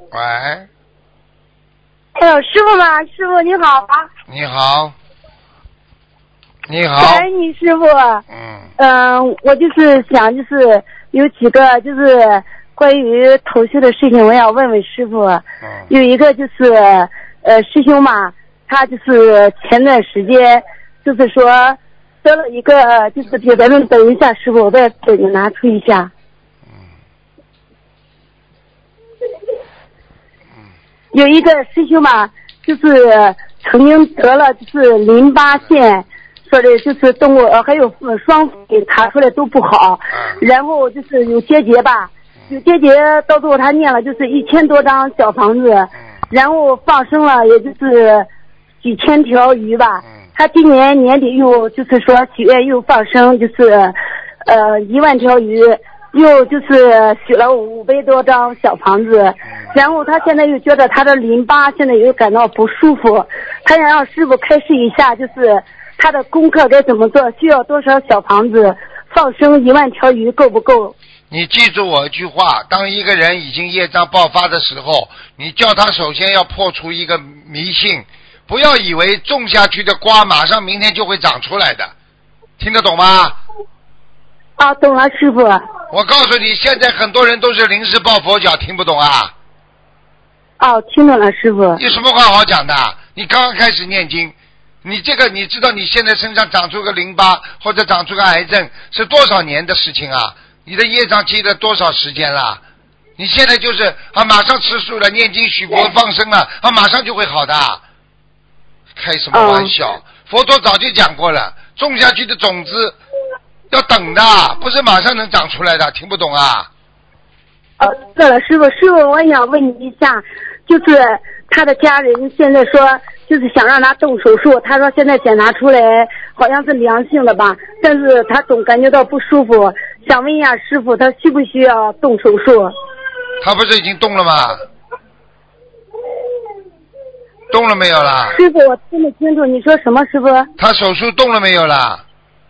喂。 哎呦，师傅吗？师傅你好啊！ 你好。你好。 感恩你师傅。我就是想就是有几个就是关于头绪的事情，我要问问师傅。有一个就是师兄嘛，他就是前段时间就是说得了一个就是给咱们等一下师傅，我再给你拿出一下。有一个师兄嘛，就是曾经得了就是淋巴腺，说的就是动物还有双肺查出来都不好，然后就是有结节吧，有结节，到最后他念了就是1000多张小房子，然后放生了也就是几千条鱼吧。他今年年底又就是说许愿又放生，就是1万条鱼。又就是许了500多张小房子，然后他现在又觉得他的淋巴现在又感到不舒服，他想让师傅开示一下，就是他的功课该怎么做，需要多少小房子，放生1万条鱼够不够？ 你记住我一句话，当一个人已经业障爆发的时候，你叫他首先要破除一个迷信，不要以为种下去的瓜马上明天就会长出来的，听得懂吗？ 啊，懂了师傅。 我告诉你，现在很多人都是临时抱佛脚，听不懂啊？ 哦，听懂了师傅。 有什么话好讲的？你刚刚开始念经，你这个你知道你现在身上长出个淋巴或者长出个癌症是多少年的事情啊？你的业障积了多少时间了？你现在就是啊，马上吃素了，念经许佛放生了啊，马上就会好的。开什么玩笑？佛陀早就讲过了，种下去的种子要等的，不是马上能长出来的，听不懂啊？ 对了，师傅，我想问你一下，就是他的家人现在说，就是想让他动手术，他说现在检查出来好像是良性的吧，但是他总感觉到不舒服，想问一下师傅，他需不需要动手术？ 他不是已经动了吗？动了没有啦？ 师傅，我听不清楚你说什么，师傅？ 他手术动了没有啦？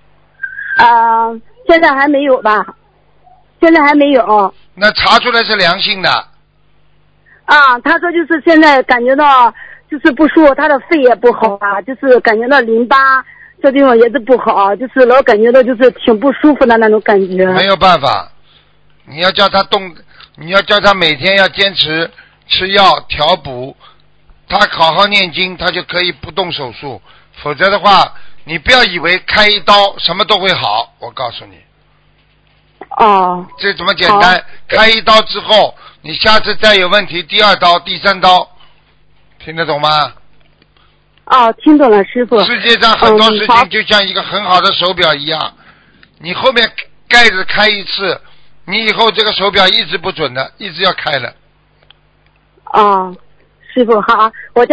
现在还没有吧？现在还没有。 那查出来是良性的。 他说就是现在感觉到就是不舒服，他的肺也不好啊，就是感觉到淋巴这地方也是不好，就是老感觉到就是挺不舒服的那种感觉。 没有办法，你要叫他动，你要叫他每天要坚持吃药调补，他好好念经，他就可以不动手术。否则的话，你不要以为开一刀什么都会好，我告诉你。这怎么简单？开一刀之后，你下次再有问题，第2刀、第3刀，听得懂吗？ 听懂了，师傅。 世界上很多事情就像一个很好的手表一样，你后面盖子开一次，你以后这个手表一直不准的，一直要开的。 师傅好，我